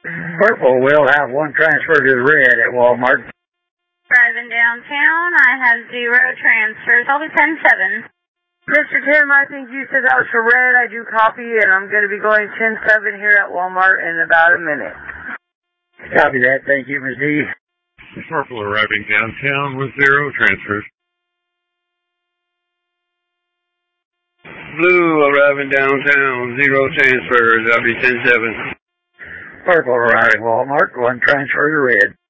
Purple will have one transfer to the red at Walmart. Driving downtown, I have 0 transfers. I'll be 10-7. Mr. Tim, I think you said that was for red. I do copy, and I'm going to be going 10-7 here at Walmart in about a minute. Copy that. Thank you, Ms. D. Purple arriving downtown with 0 transfers. Blue arriving downtown, 0 transfers. I'll be 10-7. Purple arriving Walmart, one transfer to red.